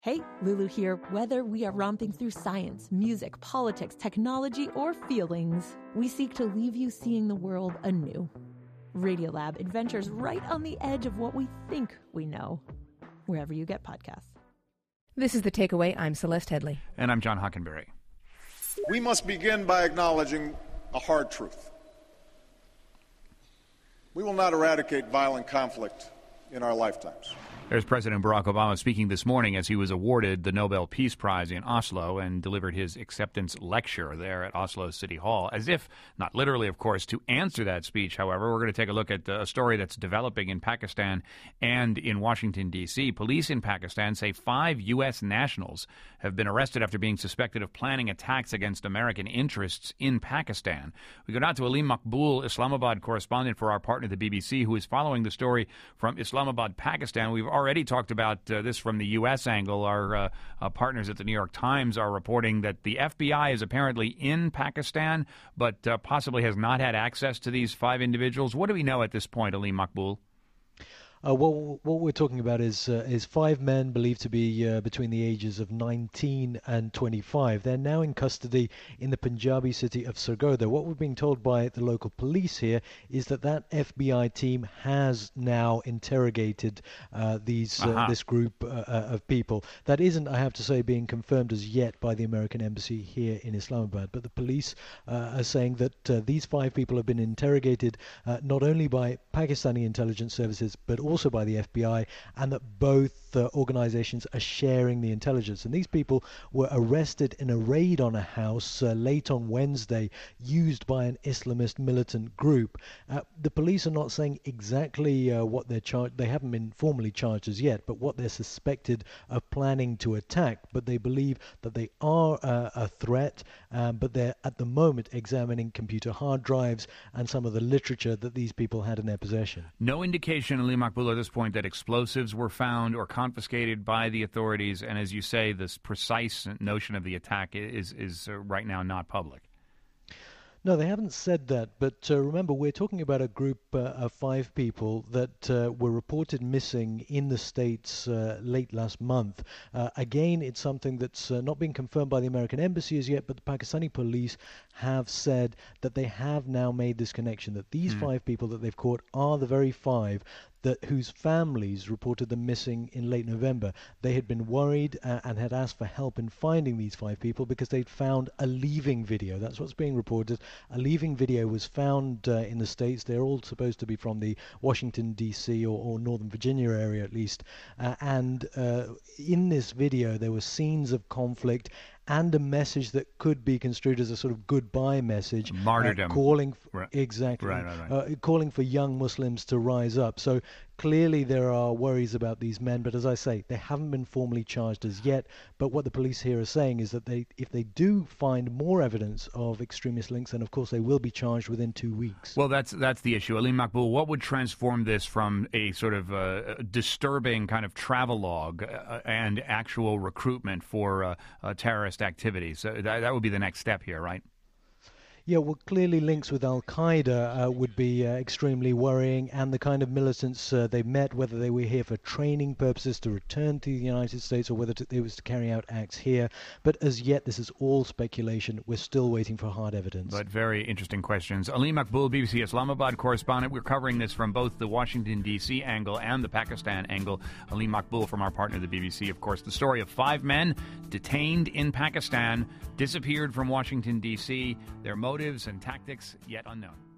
Hey, Lulu here. Whether we are romping through science, music, politics, technology, or feelings, we seek to leave you seeing the world anew. Radiolab adventures right on the edge of what we think we know, wherever you get podcasts. This is The Takeaway. I'm Celeste Headley. And I'm John Hockenberry. We must begin by acknowledging a hard truth. We will not eradicate violent conflict in our lifetimes. There's President Barack Obama speaking this morning as he was awarded the Nobel Peace Prize in Oslo and delivered his acceptance lecture there at Oslo City Hall. As if, not literally, of course, to answer that speech, however, we're going to take a look at a story that's developing in Pakistan and in Washington, D.C. Police in Pakistan say 5 U.S. nationals have been arrested after being suspected of planning attacks against American interests in Pakistan. We go now to Aleem Maqbool, Islamabad correspondent for our partner, the BBC, who is following the story from Islamabad, Pakistan. We've already talked about this from the U.S. angle. Our partners at the New York Times are reporting that the FBI is apparently in Pakistan, but possibly has not had access to these 5 individuals. What do we know at this point, Aleem Maqbool? What we're talking about is 5 men believed to be between the ages of 19 and 25. They're now in custody in the Punjabi city of Sargodha. What we're being told by the local police here is that FBI team has now interrogated this group of people. That isn't, I have to say, being confirmed as yet by the American embassy here in Islamabad. But the police are saying that these 5 people have been interrogated not only by Pakistani intelligence services, but also by the FBI, and that both organizations are sharing the intelligence. And these people were arrested in a raid on a house late on Wednesday, used by an Islamist militant group. The police are not saying exactly what they're charged. They haven't been formally charged as yet, but what they're suspected of planning to attack. But they believe that they are a threat, but they're at the moment examining computer hard drives and some of the literature that these people had in their possession. No indication, Aleem Maqbool, at this point that explosives were found or confiscated by the authorities, and as you say, this precise notion of the attack is right now not public. No, they haven't said that, but remember, we're talking about a group of 5 people that were reported missing in the States late last month. Again, it's something that's not been confirmed by the American embassy as yet, but the Pakistani police have said that they have now made this connection, that these 5 people that they've caught are the very 5 whose families reported them missing in late November. They had been worried and had asked for help in finding these 5 people because they'd found a leaving video. That's what's being reported. A leaving video was found in the States. They're all supposed to be from the Washington, D.C. or Northern Virginia area at least. And in this video, there were scenes of conflict and a message that could be construed as a sort of goodbye message. Martyrdom. Calling for young Muslims to rise up. So clearly there are worries about these men, but as I say, they haven't been formally charged as yet. But what the police here are saying is that if they do find more evidence of extremist links, then of course they will be charged within 2 weeks. Well, that's the issue. Aleem Maqbool, what would transform this from a sort of disturbing kind of travelogue and actual recruitment for terrorist activities? That would be the next step here, right? Yeah, well, clearly links with Al-Qaeda would be extremely worrying, and the kind of militants they met, whether they were here for training purposes to return to the United States or whether it was to carry out acts here. But as yet, this is all speculation. We're still waiting for hard evidence. But very interesting questions. Aleem Maqbool, BBC Islamabad correspondent. We're covering this from both the Washington, D.C. angle and the Pakistan angle. Aleem Maqbool from our partner, the BBC. Of course, the story of 5 men detained in Pakistan, disappeared from Washington, D.C., their motives and tactics yet unknown.